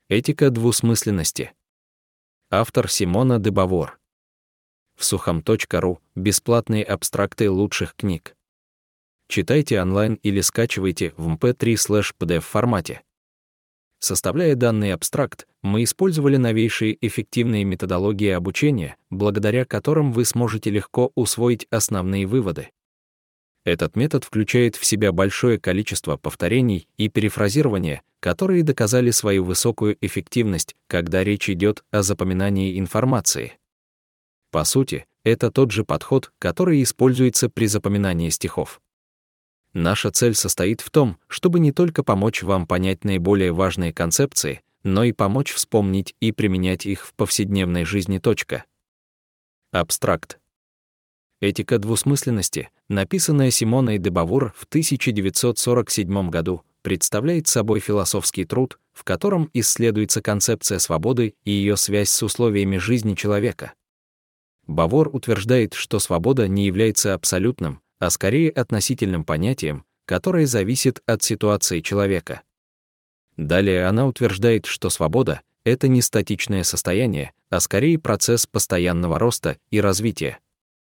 Этика двусмысленности. Автор Симона де Бавур. В сухом.ру бесплатные абстракты лучших книг. Читайте онлайн или скачивайте в mp3/pdf формате. Составляя данный абстракт, мы использовали новейшие эффективные методологии обучения, благодаря которым вы сможете легко усвоить основные выводы. Этот метод включает в себя большое количество повторений и перефразирования, которые доказали свою высокую эффективность, когда речь идет о запоминании информации. По сути, это тот же подход, который используется при запоминании стихов. Наша цель состоит в том, чтобы не только помочь вам понять наиболее важные концепции, но и помочь вспомнить и применять их в повседневной жизни. Абстракт. Этика двусмысленности, написанная Симоной де Бавур в 1947 году, представляет собой философский труд, в котором исследуется концепция свободы и ее связь с условиями жизни человека. Бавур утверждает, что свобода не является абсолютным, а скорее относительным понятием, которое зависит от ситуации человека. Далее она утверждает, что свобода — это не статичное состояние, а скорее процесс постоянного роста и развития.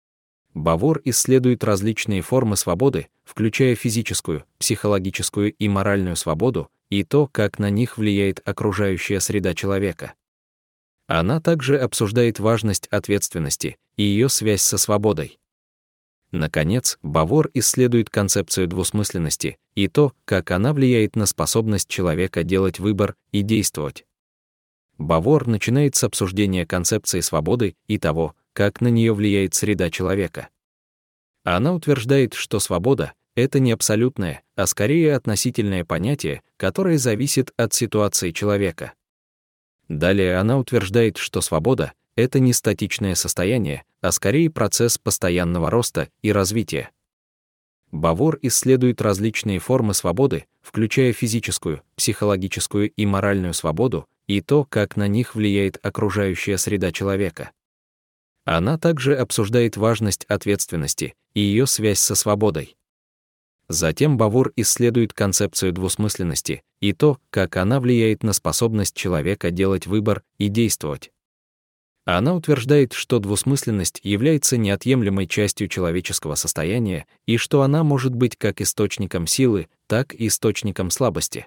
Бавур исследует различные формы свободы, включая физическую, психологическую и моральную свободу, и то, как на них влияет окружающая среда человека. Она также обсуждает важность ответственности и ее связь со свободой. Наконец, Бавур исследует концепцию двусмысленности и то, как она влияет на способность человека делать выбор и действовать. Бавур начинает с обсуждения концепции свободы и того, как на нее влияет среда человека. Она утверждает, что свобода — это не абсолютное, а скорее относительное понятие, которое зависит от ситуации человека. Далее она утверждает, что свобода — это не статичное состояние, а скорее процесс постоянного роста и развития. Бавур исследует различные формы свободы, включая физическую, психологическую и моральную свободу, и то, как на них влияет окружающая среда человека. Она также обсуждает важность ответственности и ее связь со свободой. Затем Бавур исследует концепцию двусмысленности и то, как она влияет на способность человека делать выбор и действовать. Она утверждает, что двусмысленность является неотъемлемой частью человеческого состояния и что она может быть как источником силы, так и источником слабости.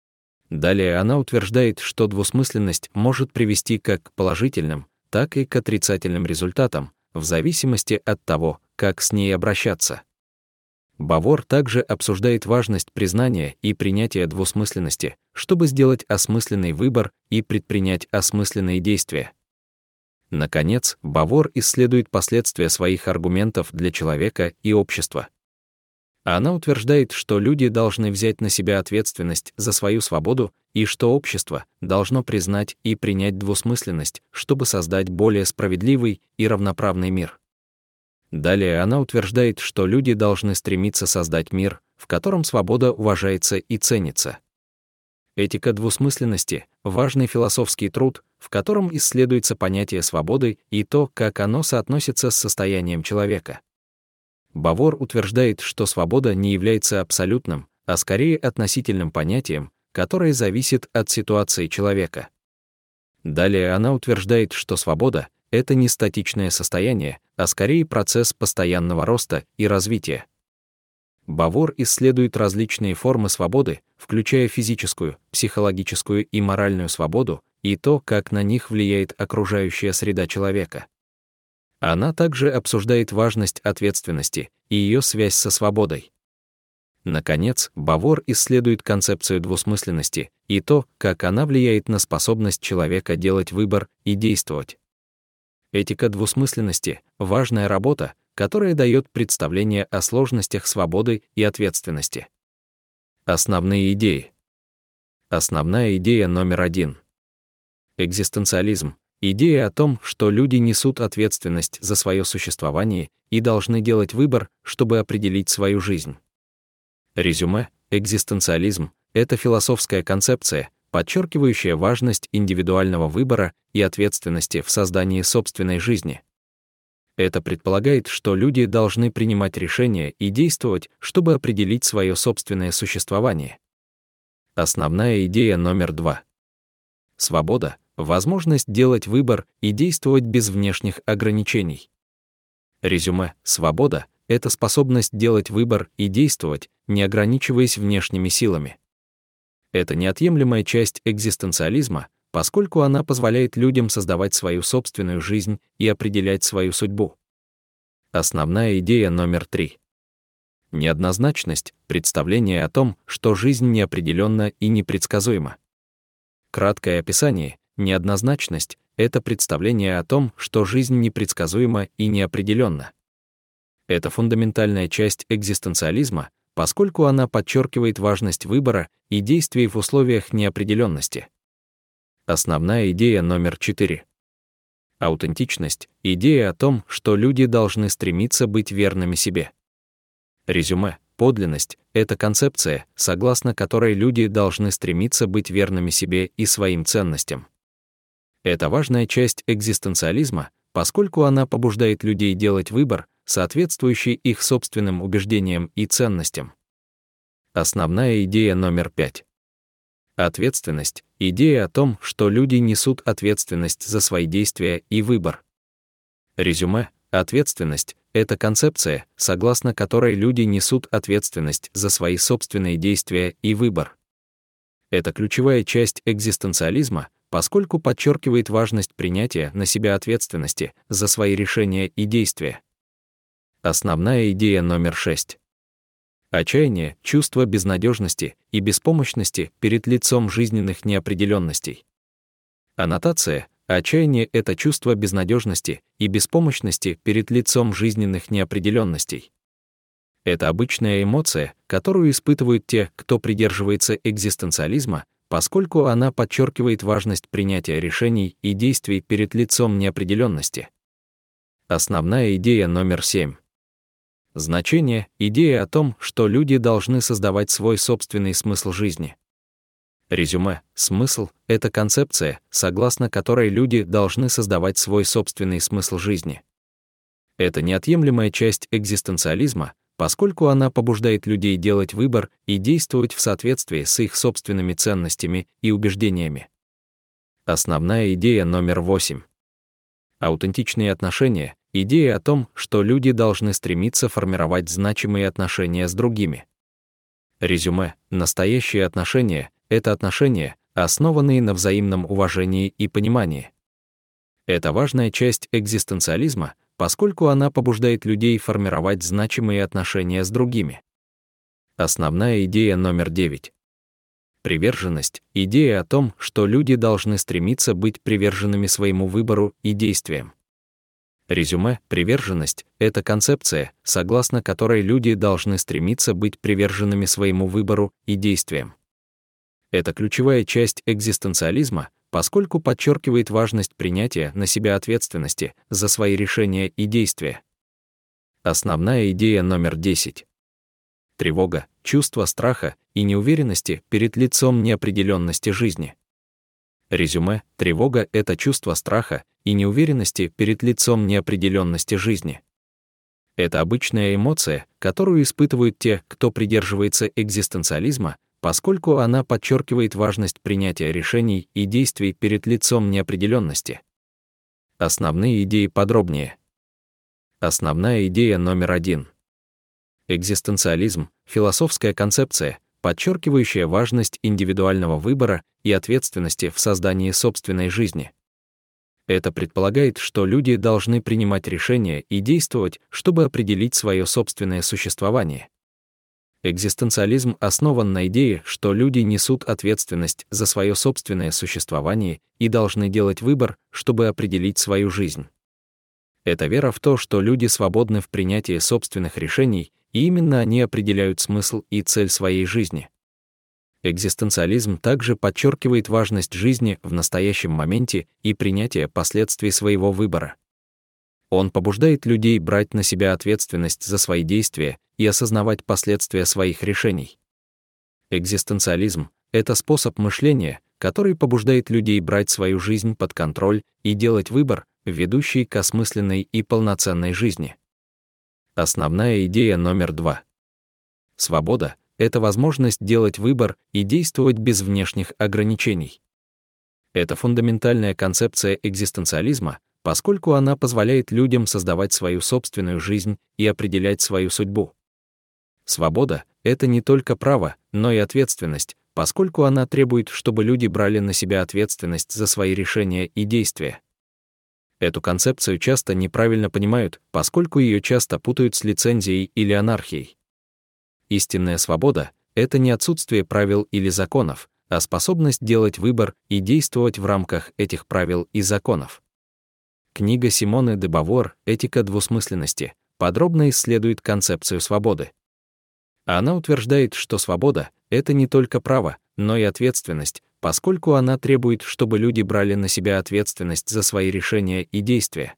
Далее она утверждает, что двусмысленность может привести как к положительным, так и к отрицательным результатам, в зависимости от того, как с ней обращаться. Бавур также обсуждает важность признания и принятия двусмысленности, чтобы сделать осмысленный выбор и предпринять осмысленные действия. Наконец, Бавур исследует последствия своих аргументов для человека и общества. Она утверждает, что люди должны взять на себя ответственность за свою свободу и что общество должно признать и принять двусмысленность, чтобы создать более справедливый и равноправный мир. Далее она утверждает, что люди должны стремиться создать мир, в котором свобода уважается и ценится. Этика двусмысленности — важный философский труд, в котором исследуется понятие свободы и то, как оно соотносится с состоянием человека. Бавур утверждает, что свобода не является абсолютным, а скорее относительным понятием, которое зависит от ситуации человека. Далее она утверждает, что свобода — это не статичное состояние, а скорее процесс постоянного роста и развития. Бавур исследует различные формы свободы, включая физическую, психологическую и моральную свободу, и то, как на них влияет окружающая среда человека. Она также обсуждает важность ответственности и ее связь со свободой. Наконец, Бавур исследует концепцию двусмысленности и то, как она влияет на способность человека делать выбор и действовать. Этика двусмысленности — важная работа, которая дает представление о сложностях свободы и ответственности. Основные идеи. Основная идея номер 1. Экзистенциализм. Идея о том, что люди несут ответственность за свое существование и должны делать выбор, чтобы определить свою жизнь. Резюме. Экзистенциализм — это философская концепция, подчеркивающая важность индивидуального выбора и ответственности в создании собственной жизни. Это предполагает, что люди должны принимать решения и действовать, чтобы определить свое собственное существование. Основная идея номер 2. Свобода — возможность делать выбор и действовать без внешних ограничений. Резюме: свобода — это способность делать выбор и действовать, не ограничиваясь внешними силами. Это неотъемлемая часть экзистенциализма, поскольку она позволяет людям создавать свою собственную жизнь и определять свою судьбу. Основная идея номер 3. Неоднозначность — представление о том, что жизнь неопределенна и непредсказуема. Краткое описание: неоднозначность — это представление о том, что жизнь непредсказуема и неопределенна. Это фундаментальная часть экзистенциализма, поскольку она подчеркивает важность выбора и действий в условиях неопределенности. Основная идея номер 4. Аутентичность — идея о том, что люди должны стремиться быть верными себе. Резюме: подлинность — это концепция, согласно которой люди должны стремиться быть верными себе и своим ценностям. Это важная часть экзистенциализма, поскольку она побуждает людей делать выбор, соответствующий их собственным убеждениям и ценностям. Основная идея номер 5. Ответственность — идея о том, что люди несут ответственность за свои действия и выбор. Резюме: ответственность — это концепция, согласно которой люди несут ответственность за свои собственные действия и выбор. Это ключевая часть экзистенциализма, поскольку подчеркивает важность принятия на себя ответственности за свои решения и действия. Основная идея номер 6. Отчаяние — чувство безнадежности и беспомощности перед лицом жизненных неопределенностей. Аннотация: отчаяние — это чувство безнадежности и беспомощности перед лицом жизненных неопределенностей. Это обычная эмоция, которую испытывают те, кто придерживается экзистенциализма, поскольку она подчеркивает важность принятия решений и действий перед лицом неопределенности. Основная идея номер 7. Значение — идея о том, что люди должны создавать свой собственный смысл жизни. Резюме: смысл — это концепция, согласно которой люди должны создавать свой собственный смысл жизни. Это неотъемлемая часть экзистенциализма, поскольку она побуждает людей делать выбор и действовать в соответствии с их собственными ценностями и убеждениями. Основная идея номер 8. Аутентичные отношения — идея о том, что люди должны стремиться формировать значимые отношения с другими. Резюме: настоящие отношения — это отношения, основанные на взаимном уважении и понимании. Это важная часть экзистенциализма, поскольку она побуждает людей формировать значимые отношения с другими. Основная идея номер 9. Приверженность — идея о том, что люди должны стремиться быть приверженными своему выбору и действиям. Резюме: приверженность — это концепция, согласно которой люди должны стремиться быть приверженными своему выбору и действиям. Это ключевая часть экзистенциализма, поскольку подчеркивает важность принятия на себя ответственности за свои решения и действия. Основная идея номер 10. Тревога — чувство страха и неуверенности перед лицом неопределенности жизни. Резюме: тревога — это чувство страха и неуверенности перед лицом неопределенности жизни. Это обычная эмоция, которую испытывают те, кто придерживается экзистенциализма, поскольку она подчеркивает важность принятия решений и действий перед лицом неопределенности. Основные идеи подробнее. Основная идея номер 1. Экзистенциализм — философская концепция, подчеркивающая важность индивидуального выбора и ответственности в создании собственной жизни. Это предполагает, что люди должны принимать решения и действовать, чтобы определить свое собственное существование. Экзистенциализм основан на идее, что люди несут ответственность за свое собственное существование и должны делать выбор, чтобы определить свою жизнь. Это вера в то, что люди свободны в принятии собственных решений, и именно они определяют смысл и цель своей жизни. Экзистенциализм также подчеркивает важность жизни в настоящем моменте и принятия последствий своего выбора. Он побуждает людей брать на себя ответственность за свои действия и осознавать последствия своих решений. Экзистенциализм — это способ мышления, который побуждает людей брать свою жизнь под контроль и делать выбор, ведущий к осмысленной и полноценной жизни. Основная идея номер 2. Свобода — это возможность делать выбор и действовать без внешних ограничений. Это фундаментальная концепция экзистенциализма, поскольку она позволяет людям создавать свою собственную жизнь и определять свою судьбу. Свобода — это не только право, но и ответственность, поскольку она требует, чтобы люди брали на себя ответственность за свои решения и действия. Эту концепцию часто неправильно понимают, поскольку ее часто путают с лицензией или анархией. Истинная свобода — это не отсутствие правил или законов, а способность делать выбор и действовать в рамках этих правил и законов. Книга Симоны де Бавуар «Этика двусмысленности» подробно исследует концепцию свободы. Она утверждает, что свобода — это не только право, но и ответственность, поскольку она требует, чтобы люди брали на себя ответственность за свои решения и действия.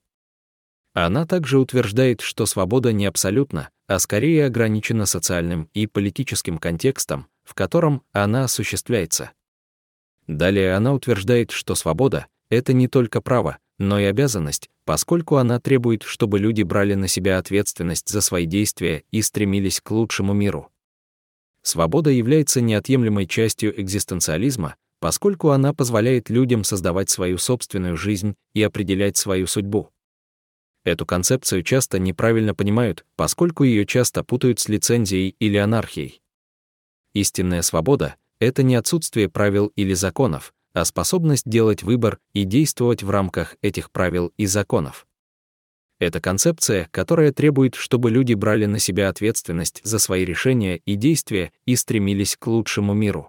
Она также утверждает, что свобода не абсолютна, а скорее ограничена социальным и политическим контекстом, в котором она осуществляется. Далее она утверждает, что свобода — это не только право, но и обязанность, поскольку она требует, чтобы люди брали на себя ответственность за свои действия и стремились к лучшему миру. Свобода является неотъемлемой частью экзистенциализма, поскольку она позволяет людям создавать свою собственную жизнь и определять свою судьбу. Эту концепцию часто неправильно понимают, поскольку ее часто путают с лицензией или анархией. Истинная свобода — это не отсутствие правил или законов, а способность делать выбор и действовать в рамках этих правил и законов. Это концепция, которая требует, чтобы люди брали на себя ответственность за свои решения и действия и стремились к лучшему миру.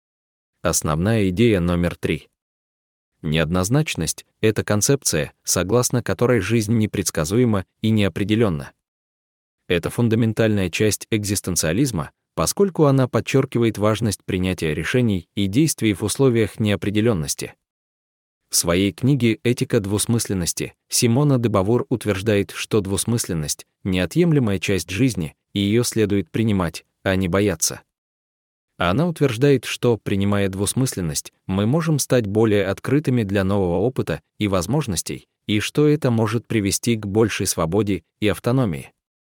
Основная идея номер 3. Неоднозначность — это концепция, согласно которой жизнь непредсказуема и неопределенна. Это фундаментальная часть экзистенциализма, поскольку она подчеркивает важность принятия решений и действий в условиях неопределенности. В своей книге «Этика двусмысленности» Симона де Бавуар утверждает, что двусмысленность — неотъемлемая часть жизни, и ее следует принимать, а не бояться. Она утверждает, что, принимая двусмысленность, мы можем стать более открытыми для нового опыта и возможностей, и что это может привести к большей свободе и автономии.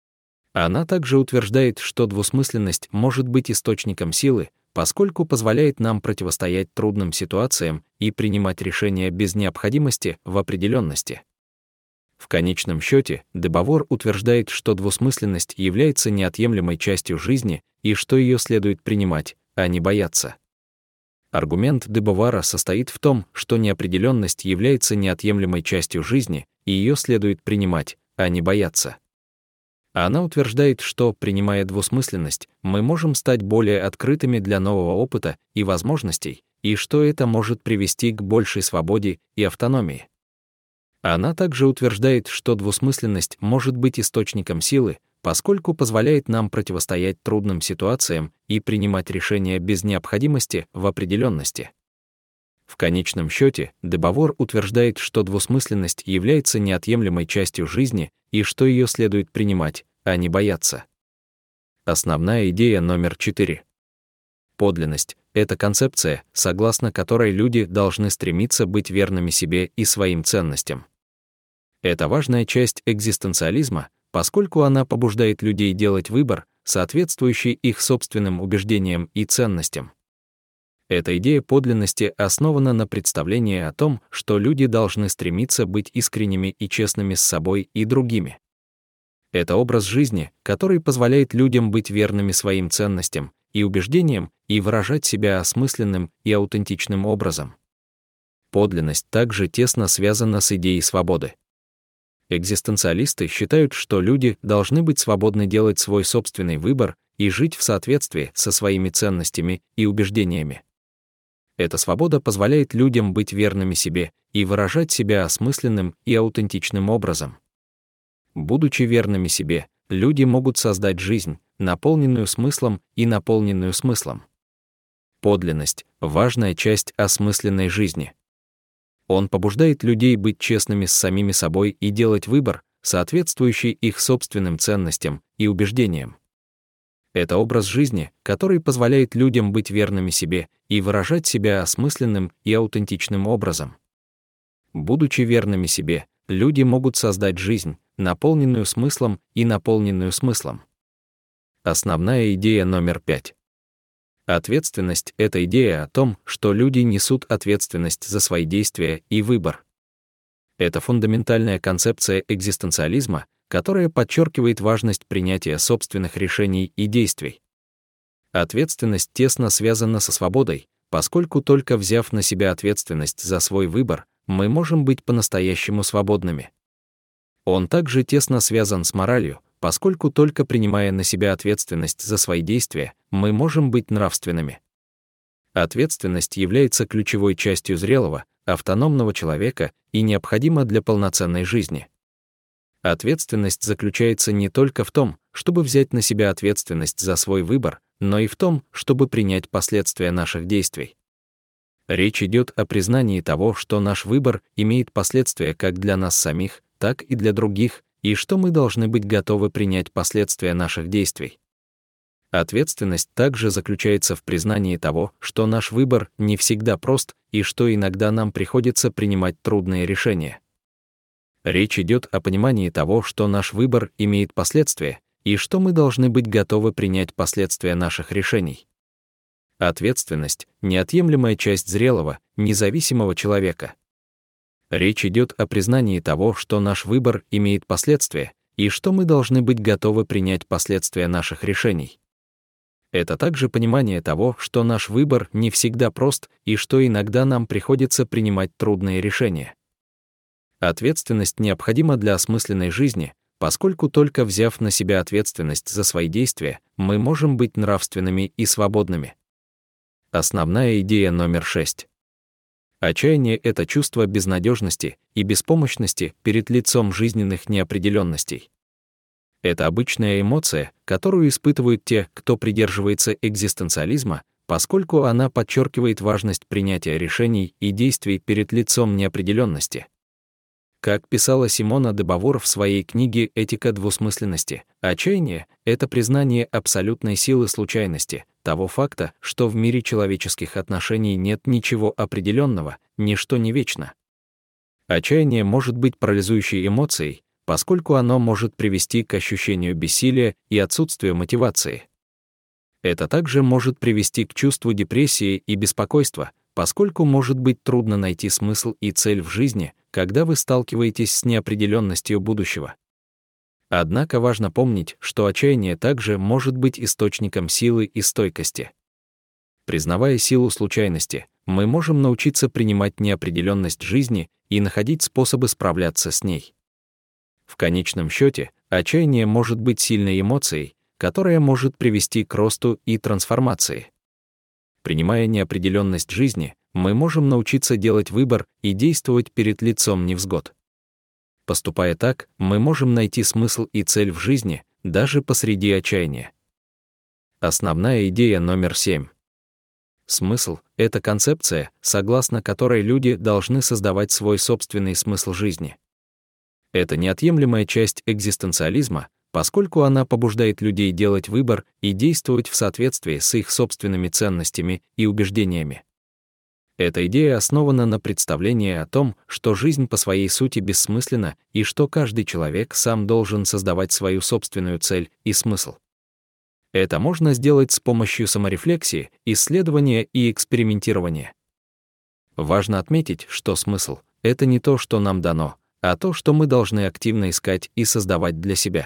Она также утверждает, что двусмысленность может быть источником силы, поскольку позволяет нам противостоять трудным ситуациям и принимать решения без необходимости в определенности. В конечном счете, де Бавуар утверждает, что двусмысленность является неотъемлемой частью жизни и что ее следует принимать, а не бояться. Аргумент де Бавуара состоит в том, что неопределенность является неотъемлемой частью жизни и ее следует принимать, а не бояться. Она утверждает, что, принимая двусмысленность, мы можем стать более открытыми для нового опыта и возможностей, и что это может привести к большей свободе и автономии. Она также утверждает, что двусмысленность может быть источником силы, поскольку позволяет нам противостоять трудным ситуациям и принимать решения без необходимости в определенности. В конечном счете, де Бавуар утверждает, что двусмысленность является неотъемлемой частью жизни и что ее следует принимать, а не бояться. Основная идея номер 4. Подлинность — это концепция, согласно которой люди должны стремиться быть верными себе и своим ценностям. Это важная часть экзистенциализма, поскольку она побуждает людей делать выбор, соответствующий их собственным убеждениям и ценностям. Эта идея подлинности основана на представлении о том, что люди должны стремиться быть искренними и честными с собой и другими. Это образ жизни, который позволяет людям быть верными своим ценностям и убеждениям и выражать себя осмысленным и аутентичным образом. Подлинность также тесно связана с идеей свободы. Экзистенциалисты считают, что люди должны быть свободны делать свой собственный выбор и жить в соответствии со своими ценностями и убеждениями. Эта свобода позволяет людям быть верными себе и выражать себя осмысленным и аутентичным образом. Будучи верными себе, люди могут создать жизнь, наполненную смыслом и наполненную смыслом. Подлинность — важная часть осмысленной жизни. Он побуждает людей быть честными с самими собой и делать выбор, соответствующий их собственным ценностям и убеждениям. Это образ жизни, который позволяет людям быть верными себе и выражать себя осмысленным и аутентичным образом. Будучи верными себе, люди могут создать жизнь, наполненную смыслом и наполненную смыслом. Основная идея номер 5. Ответственность — это идея о том, что люди несут ответственность за свои действия и выбор. Это фундаментальная концепция экзистенциализма, которая подчеркивает важность принятия собственных решений и действий. Ответственность тесно связана со свободой, поскольку только взяв на себя ответственность за свой выбор, мы можем быть по-настоящему свободными. Он также тесно связан с моралью, поскольку только принимая на себя ответственность за свои действия, мы можем быть нравственными. Ответственность является ключевой частью зрелого, автономного человека и необходима для полноценной жизни. Ответственность заключается не только в том, чтобы взять на себя ответственность за свой выбор, но и в том, чтобы принять последствия наших действий. Речь идет о признании того, что наш выбор имеет последствия как для нас самих, так и для других, и что мы должны быть готовы принять последствия наших действий. Ответственность также заключается в признании того, что наш выбор не всегда прост и что иногда нам приходится принимать трудные решения. Речь идет о понимании того, что наш выбор имеет последствия, и что мы должны быть готовы принять последствия наших решений. Ответственность — неотъемлемая часть зрелого, независимого человека. Речь идет о признании того, что наш выбор имеет последствия, и что мы должны быть готовы принять последствия наших решений. Это также понимание того, что наш выбор не всегда прост и что иногда нам приходится принимать трудные решения. Ответственность необходима для осмысленной жизни, поскольку только взяв на себя ответственность за свои действия, мы можем быть нравственными и свободными. Основная идея номер 6. Отчаяние — это чувство безнадежности и беспомощности перед лицом жизненных неопределенностей. Это обычная эмоция, которую испытывают те, кто придерживается экзистенциализма, поскольку она подчеркивает важность принятия решений и действий перед лицом неопределенности. Как писала Симона де Бавур в своей книге «Этика двусмысленности», отчаяние — это признание абсолютной силы случайности, того факта, что в мире человеческих отношений нет ничего определенного, ничто не вечно. Отчаяние может быть парализующей эмоцией, поскольку оно может привести к ощущению бессилия и отсутствию мотивации. Это также может привести к чувству депрессии и беспокойства, поскольку может быть трудно найти смысл и цель в жизни, когда вы сталкиваетесь с неопределенностью будущего. Однако важно помнить, что отчаяние также может быть источником силы и стойкости. Признавая силу случайности, мы можем научиться принимать неопределенность жизни и находить способы справляться с ней. В конечном счете, отчаяние может быть сильной эмоцией, которая может привести к росту и трансформации. Принимая неопределенность жизни, мы можем научиться делать выбор и действовать перед лицом невзгод. Поступая так, мы можем найти смысл и цель в жизни, даже посреди отчаяния. Основная идея номер 7. Смысл — это концепция, согласно которой люди должны создавать свой собственный смысл жизни. Это неотъемлемая часть экзистенциализма, поскольку она побуждает людей делать выбор и действовать в соответствии с их собственными ценностями и убеждениями. Эта идея основана на представлении о том, что жизнь по своей сути бессмысленна и что каждый человек сам должен создавать свою собственную цель и смысл. Это можно сделать с помощью саморефлексии, исследования и экспериментирования. Важно отметить, что смысл — это не то, что нам дано, а то, что мы должны активно искать и создавать для себя.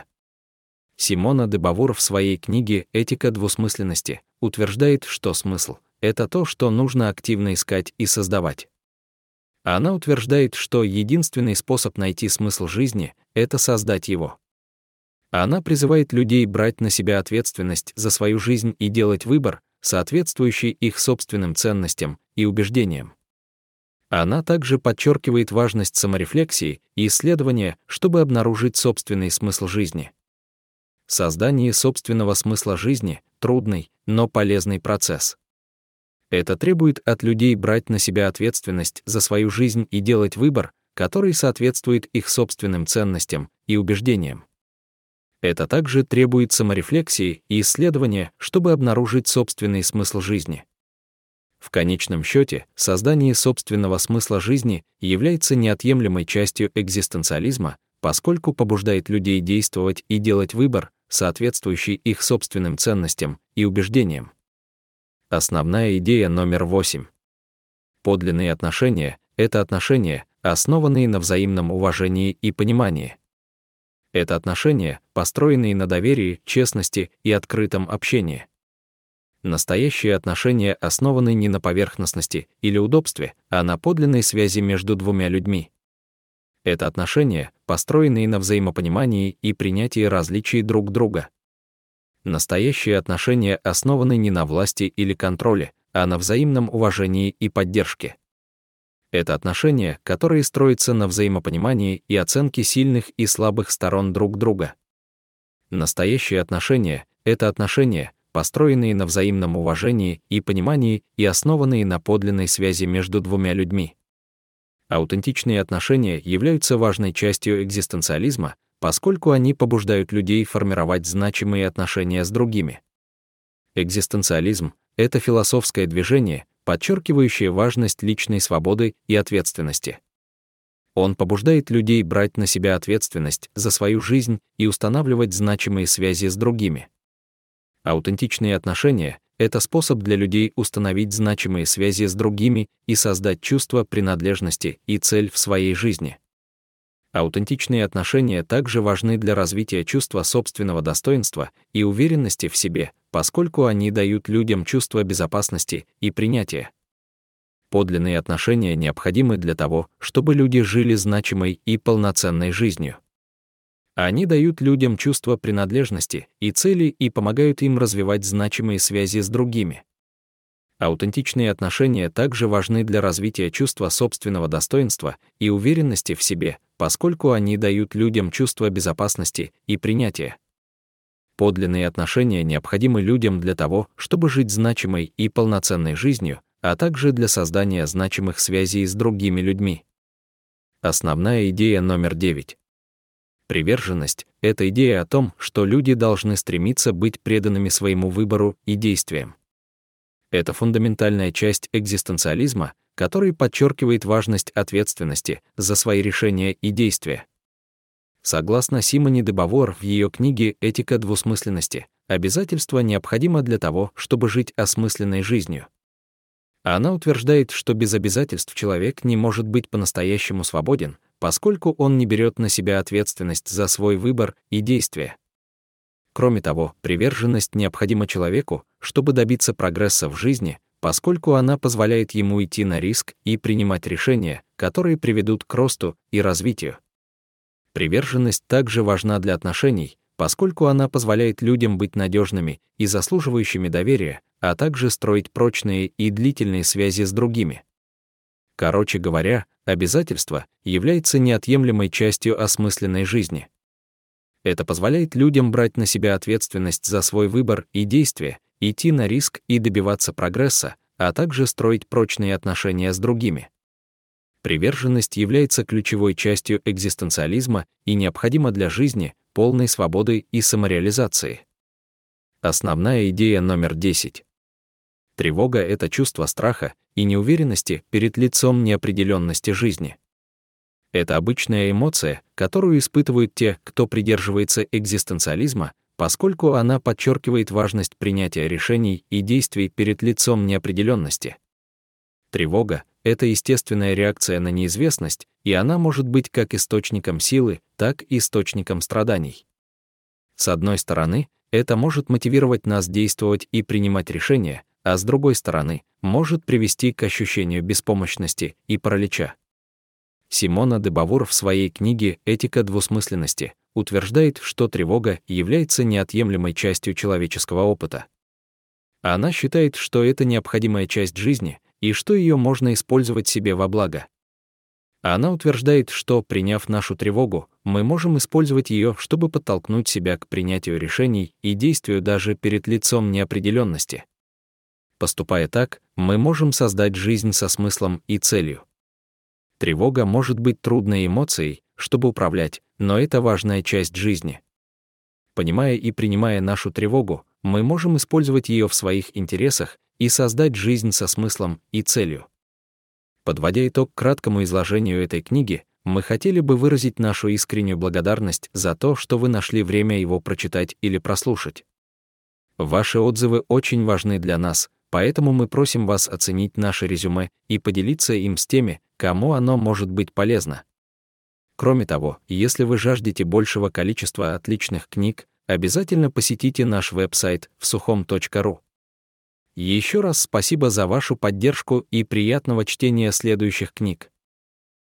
Симона де Бавур в своей книге «Этика двусмысленности» утверждает, что смысл — это то, что нужно активно искать и создавать. Она утверждает, что единственный способ найти смысл жизни — это создать его. Она призывает людей брать на себя ответственность за свою жизнь и делать выбор, соответствующий их собственным ценностям и убеждениям. Она также подчеркивает важность саморефлексии и исследования, чтобы обнаружить собственный смысл жизни. Создание собственного смысла жизни — трудный, но полезный процесс. Это требует от людей брать на себя ответственность за свою жизнь и делать выбор, который соответствует их собственным ценностям и убеждениям. Это также требует саморефлексии и исследования, чтобы обнаружить собственный смысл жизни. В конечном счете, создание собственного смысла жизни является неотъемлемой частью экзистенциализма, поскольку побуждает людей действовать и делать выбор, соответствующий их собственным ценностям и убеждениям. Основная идея номер 8. Подлинные отношения — это отношения, основанные на взаимном уважении и понимании. Это отношения, построенные на доверии, честности и открытом общении. Настоящие отношения основаны не на поверхностности или удобстве, а на подлинной связи между двумя людьми. Это отношения, построенные на взаимопонимании и принятии различий друг друга. Настоящие отношения основаны не на власти или контроле, а на взаимном уважении и поддержке. Это отношения, которые строятся на взаимопонимании и оценке сильных и слабых сторон друг друга. Настоящие отношения — это отношения, построенные на взаимном уважении и понимании и основанные на подлинной связи между двумя людьми. Аутентичные отношения являются важной частью экзистенциализма, поскольку они побуждают людей формировать значимые отношения с другими. Экзистенциализм — это философское движение, подчеркивающее важность личной свободы и ответственности. Он побуждает людей брать на себя ответственность за свою жизнь и устанавливать значимые связи с другими. Аутентичные отношения — это способ для людей установить значимые связи с другими и создать чувство принадлежности и цель в своей жизни. Аутентичные отношения также важны для развития чувства собственного достоинства и уверенности в себе, поскольку они дают людям чувство безопасности и принятия. Подлинные отношения необходимы для того, чтобы люди жили значимой и полноценной жизнью. Они дают людям чувство принадлежности и цели и помогают им развивать значимые связи с другими. Аутентичные отношения также важны для развития чувства собственного достоинства и уверенности в себе, поскольку они дают людям чувство безопасности и принятия. Подлинные отношения необходимы людям для того, чтобы жить значимой и полноценной жизнью, а также для создания значимых связей с другими людьми. Основная идея номер 9. Приверженность — это идея о том, что люди должны стремиться быть преданными своему выбору и действиям. Это фундаментальная часть экзистенциализма, который подчеркивает важность ответственности за свои решения и действия. Согласно Симоне де Бавуар в ее книге «Этика двусмысленности», обязательство необходимо для того, чтобы жить осмысленной жизнью. Она утверждает, что без обязательств человек не может быть по-настоящему свободен, поскольку он не берет на себя ответственность за свой выбор и действия. Кроме того, приверженность необходима человеку, чтобы добиться прогресса в жизни, поскольку она позволяет ему идти на риск и принимать решения, которые приведут к росту и развитию. Приверженность также важна для отношений, поскольку она позволяет людям быть надежными и заслуживающими доверия, а также строить прочные и длительные связи с другими. Короче говоря, обязательство является неотъемлемой частью осмысленной жизни. Это позволяет людям брать на себя ответственность за свой выбор и действия, идти на риск и добиваться прогресса, а также строить прочные отношения с другими. Приверженность является ключевой частью экзистенциализма и необходима для жизни, полной свободы и самореализации. Основная идея номер 10. Тревога — это чувство страха и неуверенности перед лицом неопределенности жизни. Это обычная эмоция, которую испытывают те, кто придерживается экзистенциализма, поскольку она подчеркивает важность принятия решений и действий перед лицом неопределенности. Тревога — это естественная реакция на неизвестность, и она может быть как источником силы, так и источником страданий. С одной стороны, это может мотивировать нас действовать и принимать решения, а с другой стороны, может привести к ощущению беспомощности и паралича. Симона де Бавуар в своей книге «Этика двусмысленности» утверждает, что тревога является неотъемлемой частью человеческого опыта. Она считает, что это необходимая часть жизни и что ее можно использовать себе во благо. Она утверждает, что, приняв нашу тревогу, мы можем использовать ее, чтобы подтолкнуть себя к принятию решений и действию даже перед лицом неопределенности. Поступая так, мы можем создать жизнь со смыслом и целью. Тревога может быть трудной эмоцией, чтобы управлять, но это важная часть жизни. Понимая и принимая нашу тревогу, мы можем использовать ее в своих интересах и создать жизнь со смыслом и целью. Подводя итог краткому изложению этой книги, мы хотели бы выразить нашу искреннюю благодарность за то, что вы нашли время его прочитать или прослушать. Ваши отзывы очень важны для нас, поэтому мы просим вас оценить наше резюме и поделиться им с теми, кому оно может быть полезно. Кроме того, если вы жаждете большего количества отличных книг, обязательно посетите наш веб-сайт vsuchom.ru. Еще раз спасибо за вашу поддержку и приятного чтения следующих книг.